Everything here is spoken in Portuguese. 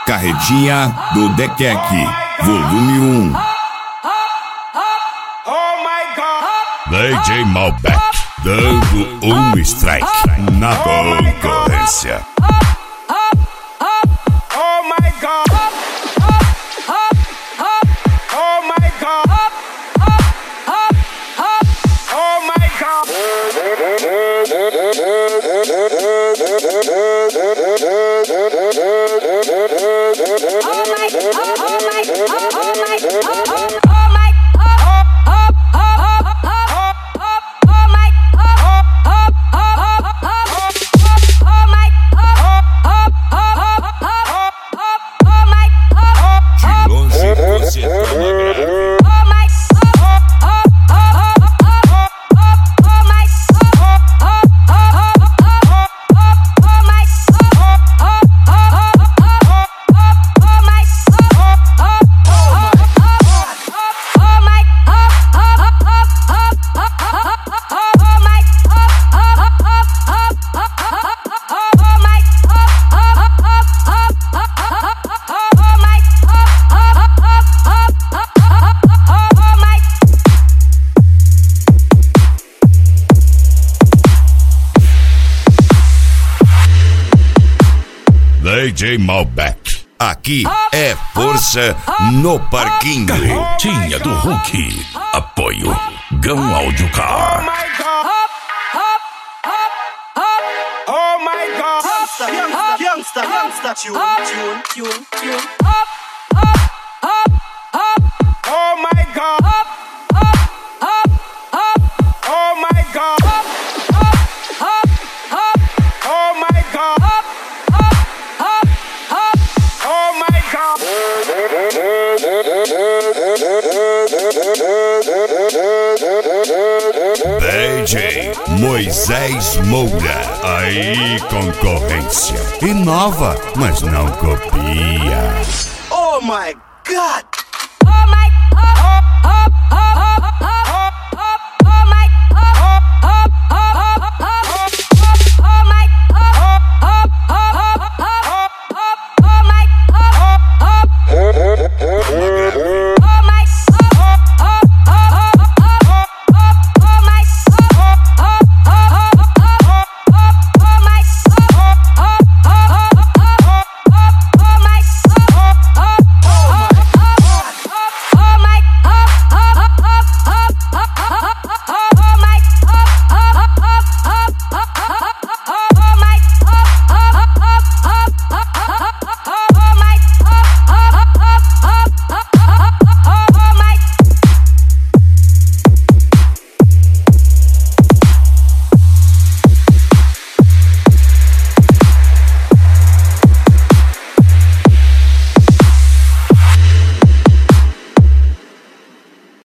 Carretinha do Dequeque, volume 1. DJ Malbec, dando um strike na concorrência. DJ Malbec, aqui é força no parquinho. Carretinha do Hulk, apoio Gão Audio Car. Oh my God, youngster, tune. Oh my God, oh my God, oh my God. DJ Moisés Moura, aí concorrência. Inova, mas não copia. Oh my God!